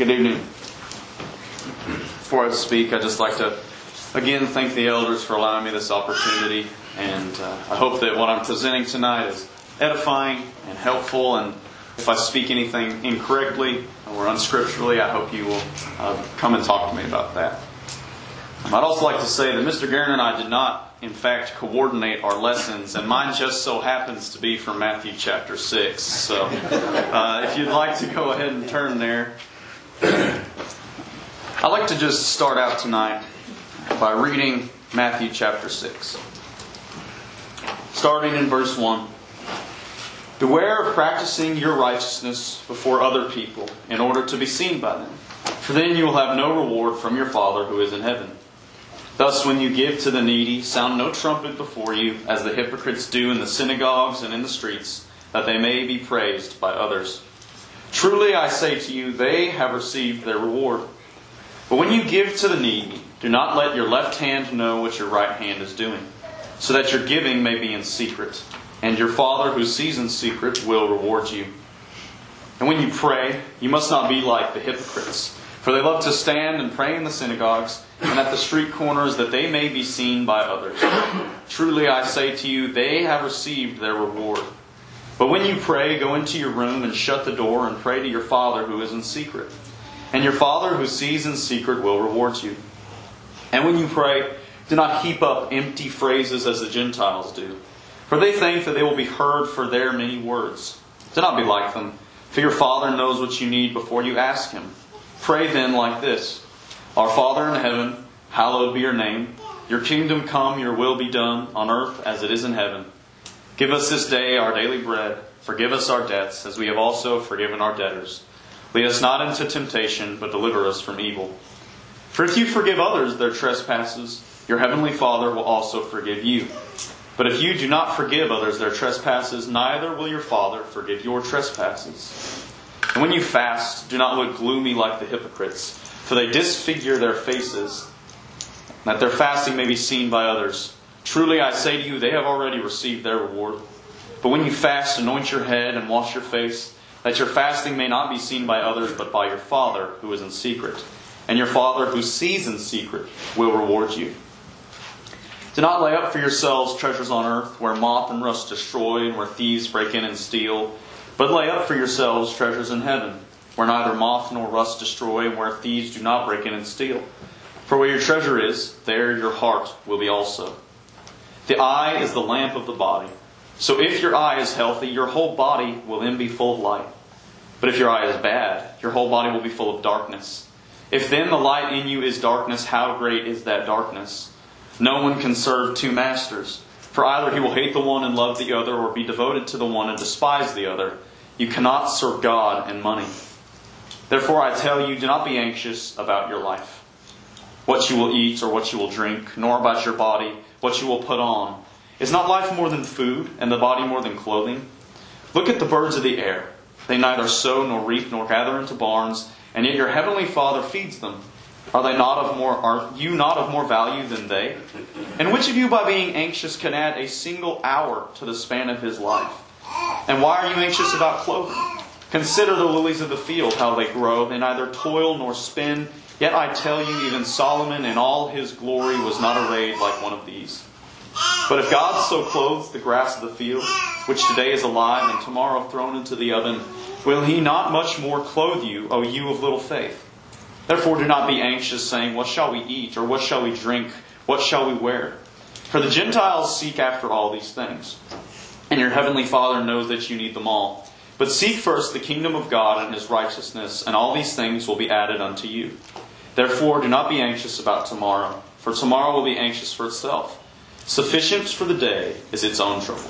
Good evening. Before I speak, I'd just like to again thank the elders for allowing me this opportunity. And I hope that what I'm presenting tonight is edifying and helpful. And if I speak anything incorrectly or unscripturally, I hope you will come and talk to me about that. I'd also like to say that Mr. Guerin and I did not, in fact, coordinate our lessons, and mine just so happens to be from Matthew chapter 6. So if you'd like to go ahead and turn there. I'd like to just start out tonight by reading Matthew chapter 6. Starting in verse 1. Beware of practicing your righteousness before other people in order to be seen by them, for then you will have no reward from your Father who is in heaven. Thus, when you give to the needy, sound no trumpet before you, as the hypocrites do in the synagogues and in the streets, that they may be praised by others. Truly, I say to you, they have received their reward. But when you give to the needy, do not let your left hand know what your right hand is doing, so that your giving may be in secret, and your Father who sees in secret will reward you. And when you pray, you must not be like the hypocrites, for they love to stand and pray in the synagogues and at the street corners, that they may be seen by others. Truly, I say to you, they have received their reward. But when you pray, go into your room and shut the door and pray to your Father who is in secret. And your Father who sees in secret will reward you. And when you pray, do not heap up empty phrases as the Gentiles do, for they think that they will be heard for their many words. Do not be like them, for your Father knows what you need before you ask Him. Pray then like this: Our Father in heaven, hallowed be your name. Your kingdom come, your will be done, on earth as it is in heaven. Give us this day our daily bread. Forgive us our debts, as we have also forgiven our debtors. Lead us not into temptation, but deliver us from evil. For if you forgive others their trespasses, your heavenly Father will also forgive you. But if you do not forgive others their trespasses, neither will your Father forgive your trespasses. And when you fast, do not look gloomy like the hypocrites, for they disfigure their faces, that their fasting may be seen by others. Truly I say to you, they have already received their reward. But when you fast, anoint your head and wash your face, that your fasting may not be seen by others, but by your Father who is in secret. And your Father who sees in secret will reward you. Do not lay up for yourselves treasures on earth, where moth and rust destroy, and where thieves break in and steal. But lay up for yourselves treasures in heaven, where neither moth nor rust destroy, and where thieves do not break in and steal. For where your treasure is, there your heart will be also. The eye is the lamp of the body. So if your eye is healthy, your whole body will then be full of light. But if your eye is bad, your whole body will be full of darkness. If then the light in you is darkness, how great is that darkness? No one can serve two masters. For either he will hate the one and love the other, or be devoted to the one and despise the other. You cannot serve God and money. Therefore I tell you, do not be anxious about your life, what you will eat or what you will drink, nor about your body, what you will put on. Is not life more than food, and the body more than clothing? Look at the birds of the air. They neither sow nor reap nor gather into barns, and yet your heavenly Father feeds them. Are you not of more value than they? And which of you, by being anxious, can add a single hour to the span of his life? And why are you anxious about clothing? Consider the lilies of the field, how they grow. They neither toil nor spin. Yet I tell you, even Solomon in all his glory was not arrayed like one of these. But if God so clothes the grass of the field, which today is alive and tomorrow thrown into the oven, will He not much more clothe you, O you of little faith? Therefore do not be anxious, saying, What shall we eat? Or what shall we drink? What shall we wear? For the Gentiles seek after all these things, and your heavenly Father knows that you need them all. But seek first the kingdom of God and His righteousness, and all these things will be added unto you. Therefore do not be anxious about tomorrow, for tomorrow will be anxious for itself. Sufficient for the day is its own trouble.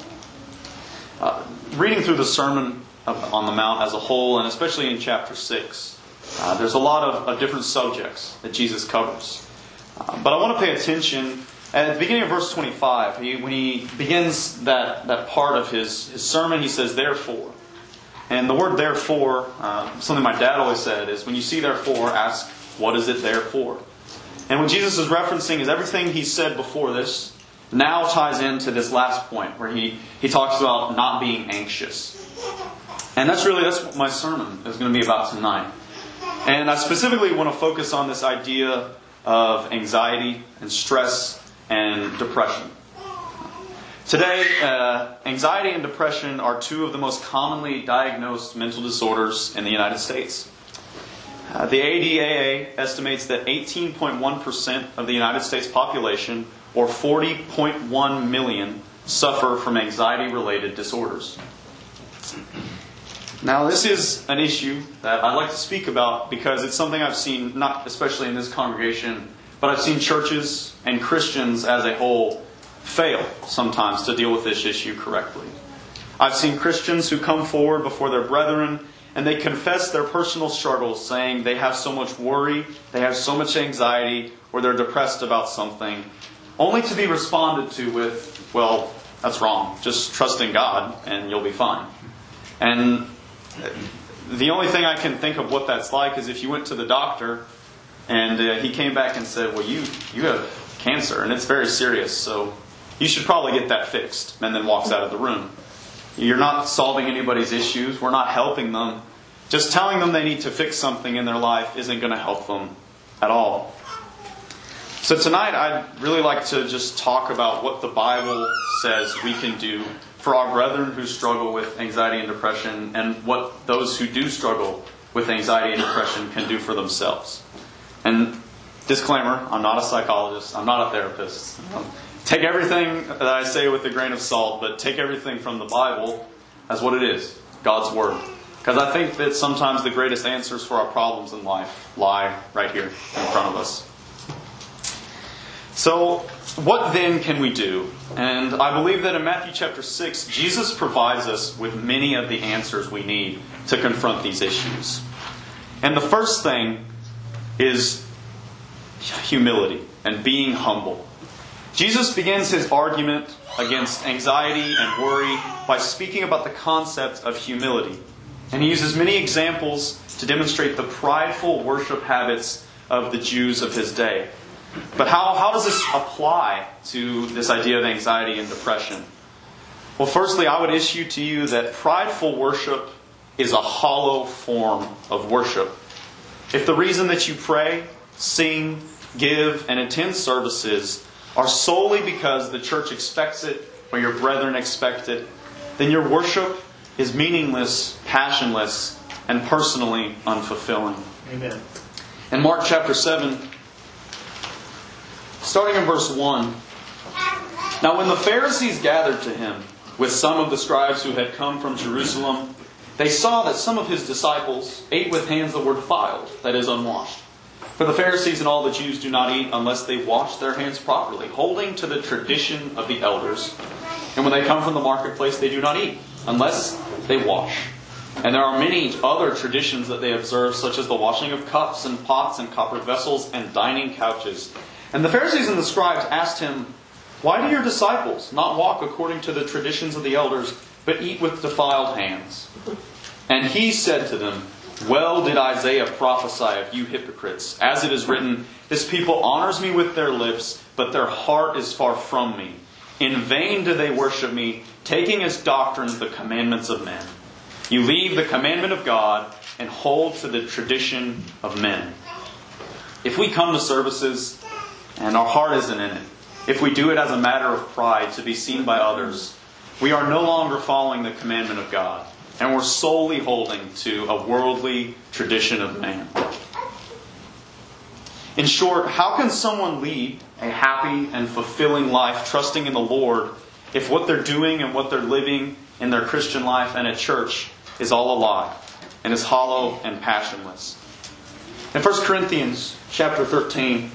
Reading through the Sermon on the Mount as a whole, and especially in chapter 6, there's a lot of different subjects that Jesus covers. But I want to pay attention at the beginning of verse 25. When he begins that part of his sermon, he says, therefore. And the word therefore, something my dad always said, is when you see therefore, ask, what is it there for? And what Jesus is referencing is everything he said before this now ties into this last point where he talks about not being anxious. And that's what my sermon is going to be about tonight. And I specifically want to focus on this idea of anxiety and stress and depression. Today, anxiety and depression are two of the most commonly diagnosed mental disorders in the United States. The ADAA estimates that 18.1% of the United States population, or 40.1 million, suffer from anxiety-related disorders. Now, this is an issue that I'd like to speak about because it's something I've seen, not especially in this congregation, but I've seen churches and Christians as a whole fail sometimes to deal with this issue correctly. I've seen Christians who come forward before their brethren and they confess their personal struggles, saying they have so much worry, they have so much anxiety, or they're depressed about something, only to be responded to with, well, that's wrong. Just trust in God and you'll be fine. And the only thing I can think of what that's like is if you went to the doctor and he came back and said, well, you have cancer and it's very serious, so you should probably get that fixed, and then walks out of the room. You're not solving anybody's issues. We're not helping them. Just telling them they need to fix something in their life isn't going to help them at all. So tonight I'd really like to just talk about what the Bible says we can do for our brethren who struggle with anxiety and depression, and what those who do struggle with anxiety and depression can do for themselves. And disclaimer, I'm not a psychologist. I'm not a therapist. Take everything that I say with a grain of salt, but take everything from the Bible as what it is, God's Word. Because I think that sometimes the greatest answers for our problems in life lie right here in front of us. So, what then can we do? And I believe that in Matthew chapter 6, Jesus provides us with many of the answers we need to confront these issues. And the first thing is humility and being humble. Jesus begins his argument against anxiety and worry by speaking about the concept of humility. And he uses many examples to demonstrate the prideful worship habits of the Jews of his day. But how does this apply to this idea of anxiety and depression? Well, firstly, I would issue to you that prideful worship is a hollow form of worship. If the reason that you pray, sing, give, and attend services are solely because the church expects it or your brethren expect it, then your worship is meaningless, passionless, and personally unfulfilling. Amen. In Mark chapter 7, starting in verse 1, now when the Pharisees gathered to him with some of the scribes who had come from Jerusalem, they saw that some of his disciples ate with hands that were defiled, that is, unwashed. For the Pharisees and all the Jews do not eat unless they wash their hands properly, holding to the tradition of the elders. And when they come from the marketplace, they do not eat unless they wash. And there are many other traditions that they observe, such as the washing of cups and pots and copper vessels and dining couches. And the Pharisees and the scribes asked him, why do your disciples not walk according to the traditions of the elders, but eat with defiled hands? And he said to them, well did Isaiah prophesy of you hypocrites, as it is written, this people honors me with their lips, but their heart is far from me. In vain do they worship me, taking as doctrines the commandments of men. You leave the commandment of God and hold to the tradition of men. If we come to services and our heart isn't in it, if we do it as a matter of pride to be seen by others, we are no longer following the commandment of God. And we're solely holding to a worldly tradition of man. In short, how can someone lead a happy and fulfilling life trusting in the Lord if what they're doing and what they're living in their Christian life and at church is all a lie and is hollow and passionless? In 1 Corinthians chapter 13,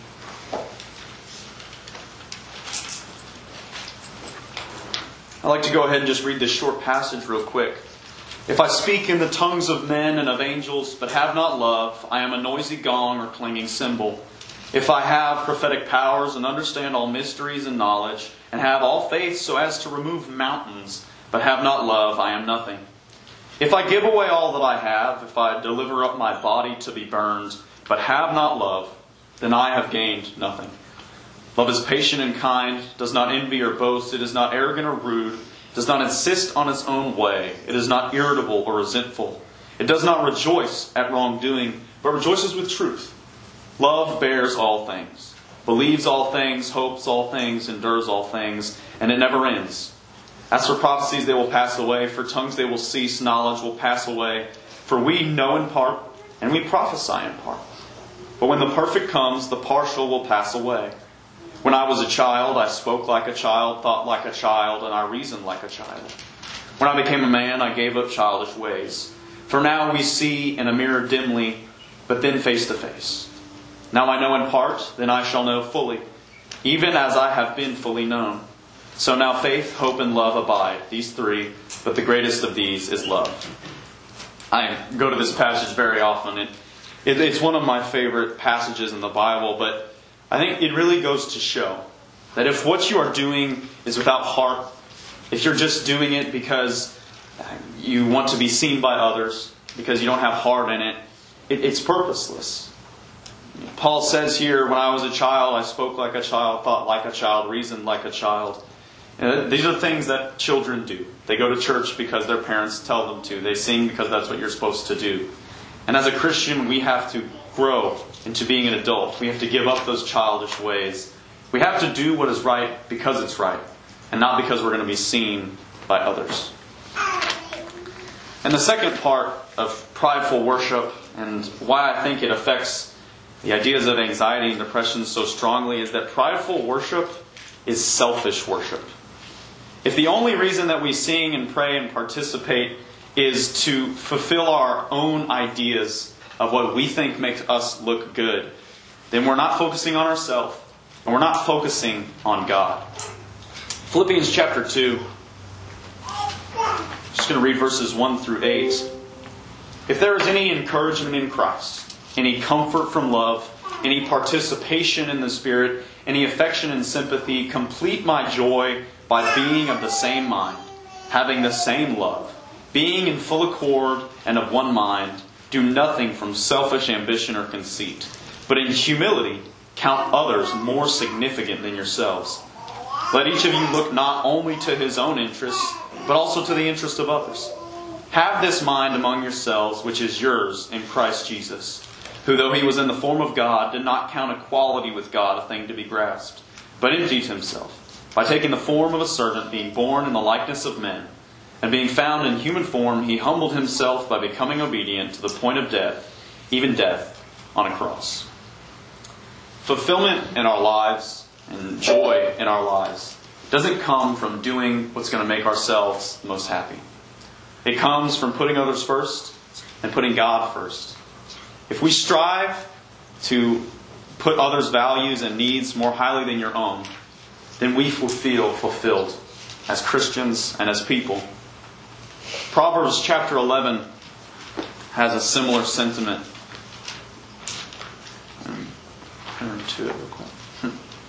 I'd like to go ahead and just read this short passage real quick. If I speak in the tongues of men and of angels, but have not love, I am a noisy gong or clanging cymbal. If I have prophetic powers and understand all mysteries and knowledge, and have all faith so as to remove mountains, but have not love, I am nothing. If I give away all that I have, if I deliver up my body to be burned, but have not love, then I have gained nothing. Love is patient and kind, does not envy or boast, it is not arrogant or rude, does not insist on its own way. It is not irritable or resentful. It does not rejoice at wrongdoing, but rejoices with truth. Love bears all things, believes all things, hopes all things, endures all things, and it never ends. As for prophecies, they will pass away. For tongues they will cease. Knowledge will pass away. For we know in part, and we prophesy in part. But when the perfect comes, the partial will pass away. When I was a child, I spoke like a child, thought like a child, and I reasoned like a child. When I became a man, I gave up childish ways. For now we see in a mirror dimly, but then face to face. Now I know in part, then I shall know fully, even as I have been fully known. So now faith, hope, and love abide, these three, but the greatest of these is love. I go to this passage very often. It's one of my favorite passages in the Bible, but I think it really goes to show that if what you are doing is without heart, if you're just doing it because you want to be seen by others, because you don't have heart in it, it's purposeless. Paul says here, when I was a child, I spoke like a child, thought like a child, reasoned like a child. These are things that children do. They go to church because their parents tell them to. They sing because that's what you're supposed to do. And as a Christian, we have to grow into being an adult. We have to give up those childish ways. We have to do what is right because it's right, and not because we're going to be seen by others. And the second part of prideful worship, and why I think it affects the ideas of anxiety and depression so strongly, is that prideful worship is selfish worship. If the only reason that we sing and pray and participate is to fulfill our own ideas of what we think makes us look good, then we're not focusing on ourselves, and we're not focusing on God. Philippians chapter 2. I'm just going to read verses 1 through 8. If there is any encouragement in Christ, any comfort from love, any participation in the Spirit, any affection and sympathy, complete my joy by being of the same mind, having the same love, being in full accord and of one mind. Do nothing from selfish ambition or conceit, but in humility count others more significant than yourselves. Let each of you look not only to his own interests, but also to the interest of others. Have this mind among yourselves, which is yours in Christ Jesus, who, though he was in the form of God, did not count equality with God a thing to be grasped, but emptied himself, by taking the form of a servant, being born in the likeness of men. And being found in human form, he humbled himself by becoming obedient to the point of death, even death on a cross. Fulfillment in our lives and joy in our lives doesn't come from doing what's going to make ourselves most happy. It comes from putting others first and putting God first. If we strive to put others' values and needs more highly than your own, then we will feel fulfilled as Christians and as people. Proverbs chapter 11 has a similar sentiment. Turn to it real quick.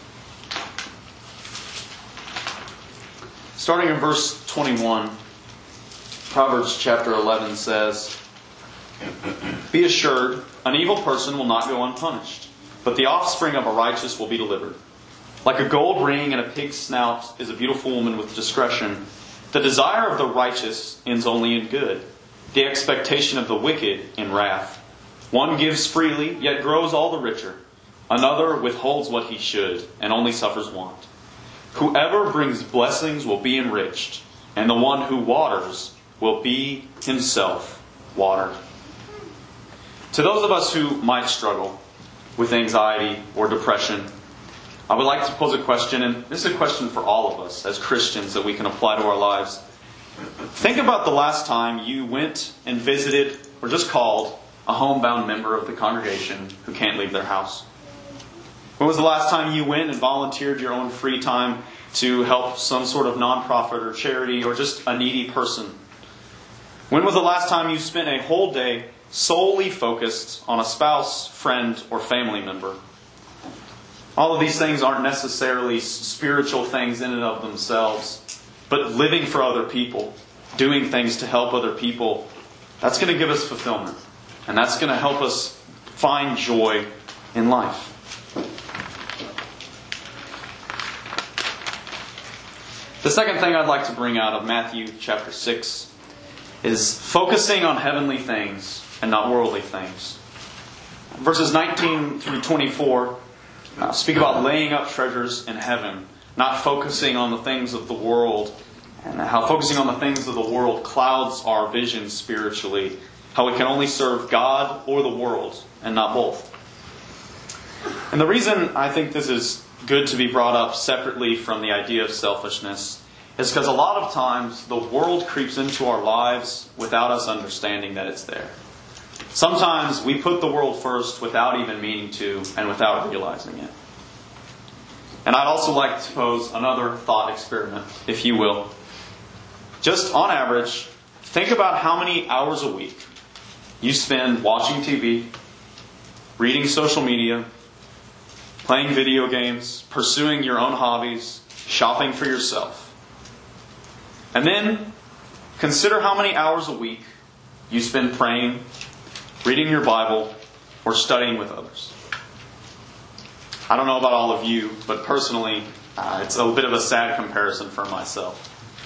Starting in verse 21, Proverbs chapter 11 says, Be assured, an evil person will not go unpunished, but the offspring of a righteous will be delivered. Like a gold ring in a pig's snout is a beautiful woman with discretion. The desire of the righteous ends only in good, the expectation of the wicked in wrath. One gives freely, yet grows all the richer. Another withholds what he should, and only suffers want. Whoever brings blessings will be enriched, and the one who waters will be himself watered. To those of us who might struggle with anxiety or depression, I would like to pose a question, and this is a question for all of us as Christians that we can apply to our lives. Think about the last time you went and visited or just called a homebound member of the congregation who can't leave their house. When was the last time you went and volunteered your own free time to help some sort of nonprofit or charity or just a needy person? When was the last time you spent a whole day solely focused on a spouse, friend, or family member? All of these things aren't necessarily spiritual things in and of themselves, but living for other people, doing things to help other people, that's going to give us fulfillment. And that's going to help us find joy in life. The second thing I'd like to bring out of Matthew chapter 6 is focusing on heavenly things and not worldly things. Verses 19 through 24 speak about laying up treasures in heaven, not focusing on the things of the world, and how focusing on the things of the world clouds our vision spiritually, how we can only serve God or the world, and not both. And the reason I think this is good to be brought up separately from the idea of selfishness is because a lot of times the world creeps into our lives without us understanding that it's there. Sometimes we put the world first without even meaning to and without realizing it. And I'd also like to pose another thought experiment, if you will. Just on average, think about how many hours a week you spend watching TV, reading social media, playing video games, pursuing your own hobbies, shopping for yourself. And then consider how many hours a week you spend praying, reading your Bible, or studying with others. I don't know about all of you, but personally, it's a bit of a sad comparison for myself.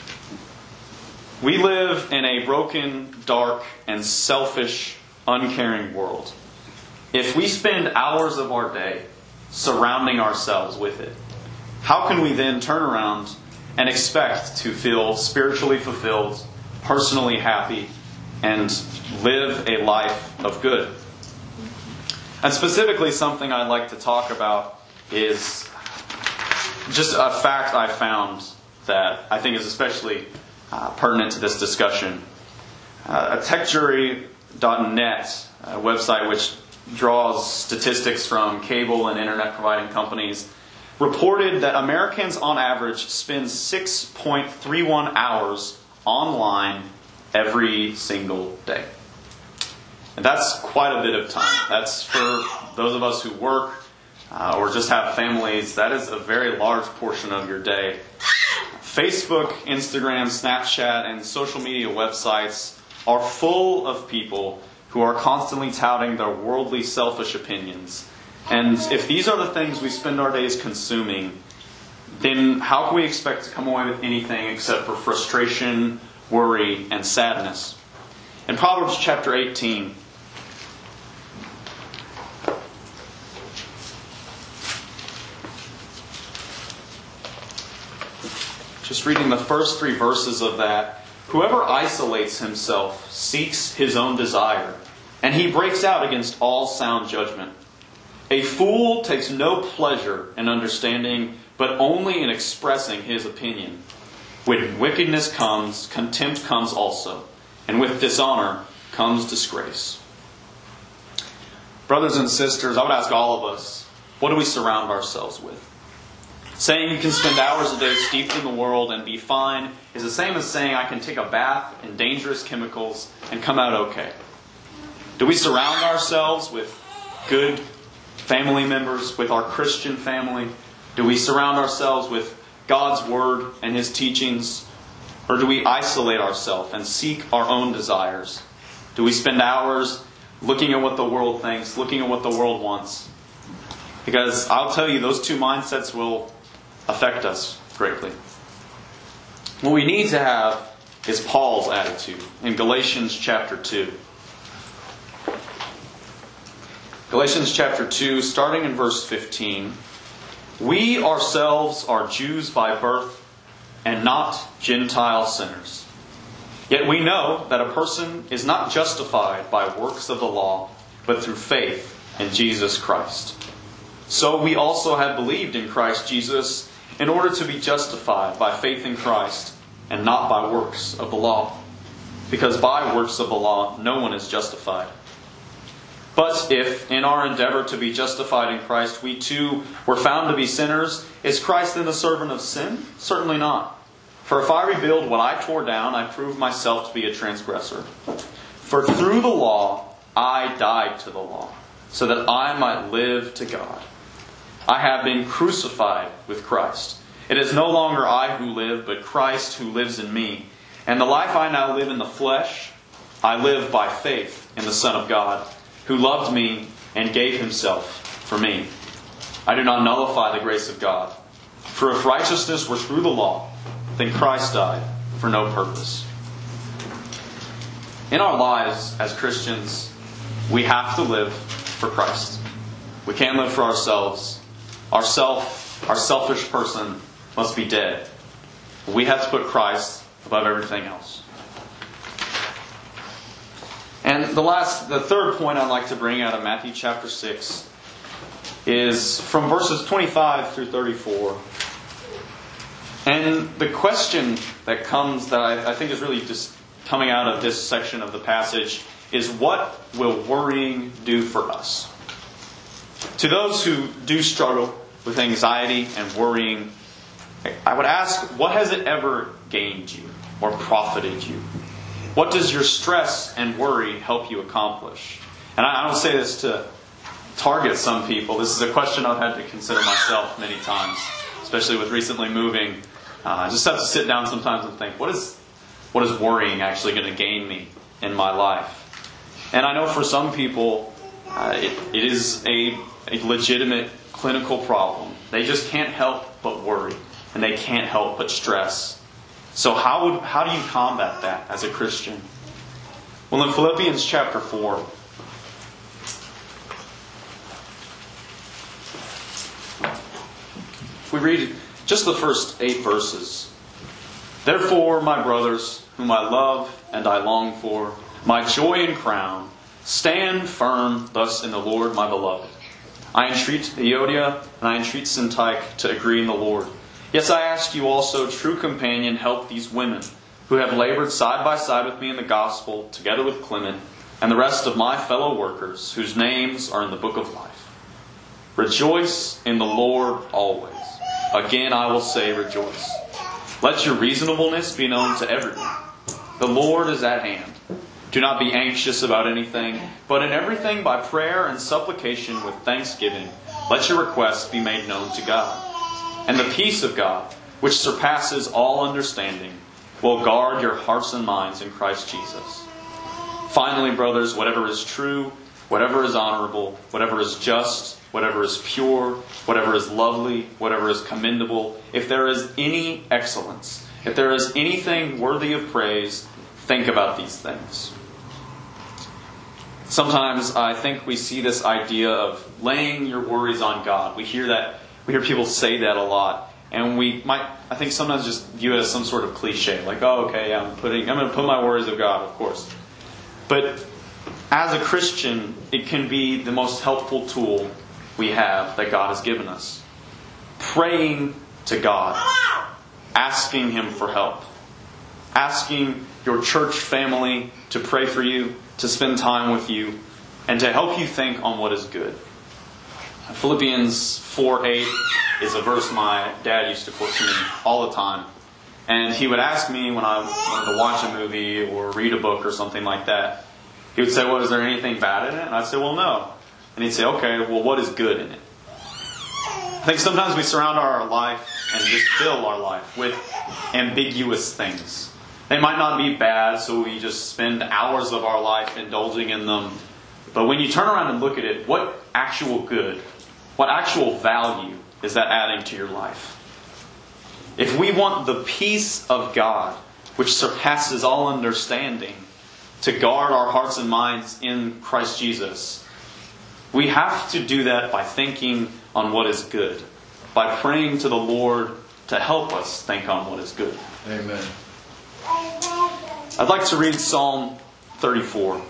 We live in a broken, dark, and selfish, uncaring world. If we spend hours of our day surrounding ourselves with it, how can we then turn around and expect to feel spiritually fulfilled, personally happy, and live a life of good? And specifically, something I'd like to talk about is just a fact I found that I think is especially pertinent to this discussion. TechJury.net, a website which draws statistics from cable and internet providing companies, reported that Americans on average spend 6.31 hours online every single day. And that's quite a bit of time. That's for those of us who work or just have families. That is a very large portion of your day. Facebook, Instagram, Snapchat, and social media websites are full of people who are constantly touting their worldly, selfish opinions. And if these are the things we spend our days consuming, then how can we expect to come away with anything except for frustration, worry, and sadness? In Proverbs chapter 18, just reading the first 3 verses of that, whoever isolates himself seeks his own desire, and he breaks out against all sound judgment. A fool takes no pleasure in understanding, but only in expressing his opinion. When wickedness comes, contempt comes also, and with dishonor comes disgrace. Brothers and sisters, I would ask all of us, what do we surround ourselves with? Saying you can spend hours a day steeped in the world and be fine is the same as saying I can take a bath in dangerous chemicals and come out okay. Do we surround ourselves with good family members, with our Christian family? Do we surround ourselves with God's Word and His teachings? Or do we isolate ourselves and seek our own desires? Do we spend hours looking at what the world thinks, looking at what the world wants? Because I'll tell you, those two mindsets will affect us greatly. What we need to have is Paul's attitude in Galatians chapter 2. Galatians chapter 2, starting in verse 15. We ourselves are Jews by birth and not Gentile sinners. Yet we know that a person is not justified by works of the law, but through faith in Jesus Christ. So we also have believed in Christ Jesus in order to be justified by faith in Christ and not by works of the law. Because by works of the law no one is justified. But if, in our endeavor to be justified in Christ, we too were found to be sinners, is Christ then the servant of sin? Certainly not. For if I rebuild what I tore down, I prove myself to be a transgressor. For through the law I died to the law, so that I might live to God. I have been crucified with Christ. It is no longer I who live, but Christ who lives in me. And the life I now live in the flesh, I live by faith in the Son of God, who loved me and gave Himself for me. I do not nullify the grace of God. For if righteousness were through the law, then Christ died for no purpose. In our lives as Christians, we have to live for Christ. We can't live for ourselves. Our selfish person must be dead. We have to put Christ above everything else. And the third point I'd like to bring out of Matthew chapter 6 is from verses 25 through 34. And the question that comes, that I think is really just coming out of this section of the passage, is what will worrying do for us? To those who do struggle with anxiety and worrying, I would ask, what has it ever gained you or profited you? What does your stress and worry help you accomplish? And I don't say this to target some people. This is a question I've had to consider myself many times, especially with recently moving. I just have to sit down sometimes and think, what is worrying actually going to gain me in my life? And I know for some people, it is a legitimate clinical problem. They just can't help but worry, and they can't help but stress. So how do you combat that as a Christian? Well, in Philippians chapter 4, if we read just the first 8 verses. Therefore, my brothers, whom I love and I long for, my joy and crown, stand firm thus in the Lord, my beloved. I entreat Euodia and I entreat Syntyche to agree in the Lord. Yes, I ask you also, true companion, help these women who have labored side by side with me in the gospel, together with Clement and the rest of my fellow workers, whose names are in the book of life. Rejoice in the Lord always. Again, I will say rejoice. Let your reasonableness be known to everyone. The Lord is at hand. Do not be anxious about anything, but in everything by prayer and supplication with thanksgiving, let your requests be made known to God. And the peace of God, which surpasses all understanding, will guard your hearts and minds in Christ Jesus. Finally, brothers, whatever is true, whatever is honorable, whatever is just, whatever is pure, whatever is lovely, whatever is commendable, if there is any excellence, if there is anything worthy of praise, think about these things. Sometimes I think we see this idea of laying your worries on God. We hear people say that a lot. And we might, I think, sometimes just view it as some sort of cliche. Like, oh, okay, I'm going to put my worries of God, of course. But as a Christian, it can be the most helpful tool we have that God has given us. Praying to God. Asking Him for help. Asking your church family to pray for you, to spend time with you, and to help you think on what is good. Philippians 4:8 is a verse my dad used to quote to me all the time. And he would ask me when I wanted to watch a movie or read a book or something like that, he would say, well, is there anything bad in it? And I'd say, well, no. And he'd say, okay, well, what is good in it? I think sometimes we surround our life and just fill our life with ambiguous things. They might not be bad, so we just spend hours of our life indulging in them. But when you turn around and look at it, what actual good, what actual value is that adding to your life? If we want the peace of God, which surpasses all understanding, to guard our hearts and minds in Christ Jesus, we have to do that by thinking on what is good, by praying to the Lord to help us think on what is good. Amen. I'd like to read Psalm 34.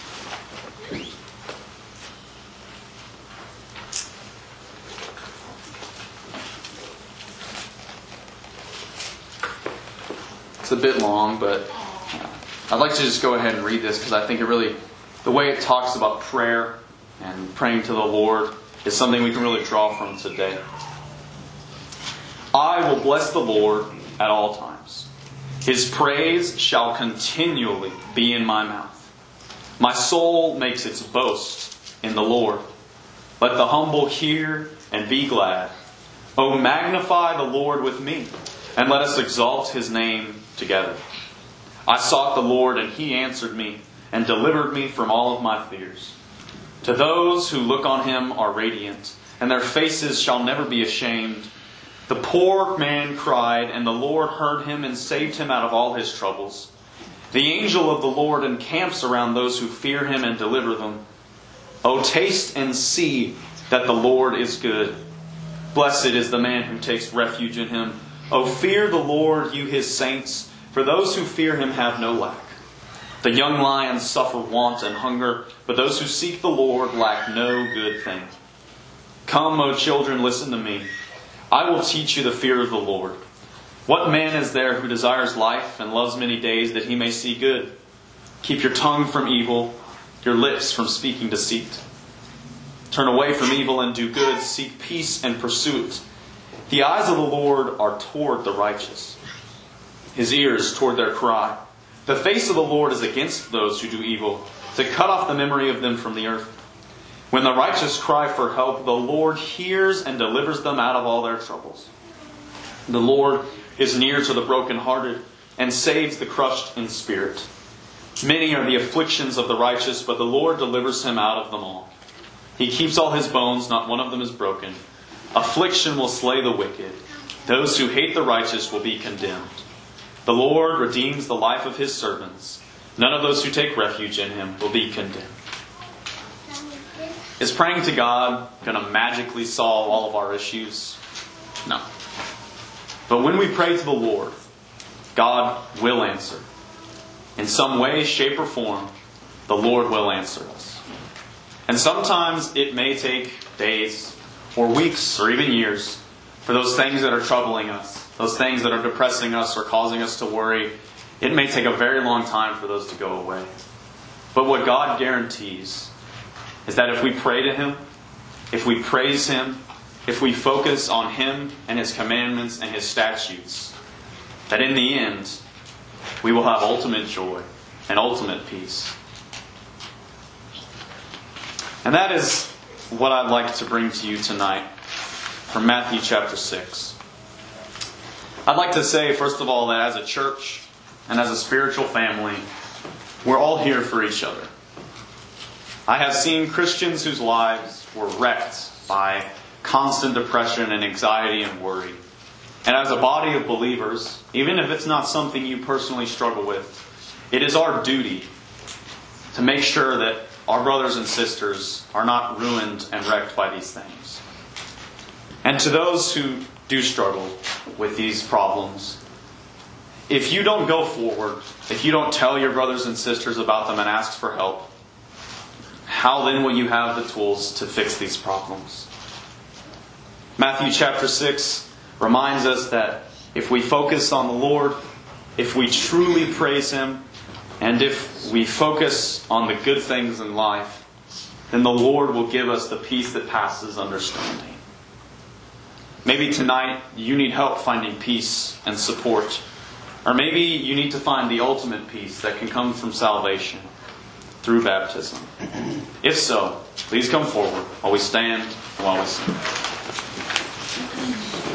It's a bit long, but I'd like to just go ahead and read this because I think the way it talks about prayer and praying to the Lord is something we can really draw from today. I will bless the Lord at all times. His praise shall continually be in my mouth. My soul makes its boast in the Lord. Let the humble hear and be glad. O magnify the Lord with me, and let us exalt His name together. I sought the Lord, and He answered me, and delivered me from all of my fears. To those who look on Him are radiant, and their faces shall never be ashamed. The poor man cried, and the Lord heard him and saved him out of all his troubles. The angel of the Lord encamps around those who fear Him and deliver them. Oh, taste and see that the Lord is good. Blessed is the man who takes refuge in him. Oh, fear the Lord, you his saints, for those who fear him have no lack. The young lions suffer want and hunger, but those who seek the Lord lack no good thing. Come, O children, listen to me. I will teach you the fear of the Lord. What man is there who desires life and loves many days that he may see good? Keep your tongue from evil, your lips from speaking deceit. Turn away from evil and do good. Seek peace and pursue it. The eyes of the Lord are toward the righteous, his ears toward their cry. The face of the Lord is against those who do evil, to cut off the memory of them from the earth. When the righteous cry for help, the Lord hears and delivers them out of all their troubles. The Lord is near to the brokenhearted and saves the crushed in spirit. Many are the afflictions of the righteous, but the Lord delivers him out of them all. He keeps all his bones, not one of them is broken. Affliction will slay the wicked. Those who hate the righteous will be condemned. The Lord redeems the life of his servants. None of those who take refuge in him will be condemned. Is praying to God going to magically solve all of our issues? No. But when we pray to the Lord, God will answer. In some way, shape, or form, the Lord will answer us. And sometimes it may take days, or weeks, or even years for those things that are troubling us, those things that are depressing us or causing us to worry. It may take a very long time for those to go away. But what God guarantees is that if we pray to him, if we praise him, if we focus on him and his commandments and his statutes, that in the end, we will have ultimate joy and ultimate peace. And that is what I'd like to bring to you tonight from Matthew chapter 6. I'd like to say, first of all, that as a church and as a spiritual family, we're all here for each other. I have seen Christians whose lives were wrecked by constant depression and anxiety and worry. And as a body of believers, even if it's not something you personally struggle with, it is our duty to make sure that our brothers and sisters are not ruined and wrecked by these things. And to those who do struggle with these problems, if you don't go forward, if you don't tell your brothers and sisters about them and ask for help, how then will you have the tools to fix these problems? Matthew chapter 6 reminds us that if we focus on the Lord, if we truly praise him, and if we focus on the good things in life, then the Lord will give us the peace that passes understanding. Maybe tonight you need help finding peace and support. Or maybe you need to find the ultimate peace that can come from salvation through baptism. If so, please come forward while we stand and while we sing.